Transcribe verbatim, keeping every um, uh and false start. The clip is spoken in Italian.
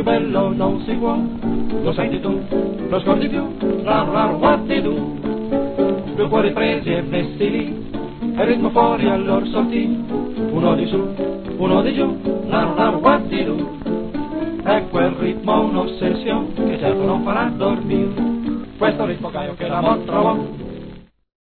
più bello non si può, lo senti tu, lo scordi più, la la guardi-du, due cuori presi e messi lì, e il ritmo fuori all'or sortì, uno di su, uno di giù, la la guardi-du, è quel ritmo un'ossessione che certo non farà dormire, questo ritmo caio che l'amor trovò,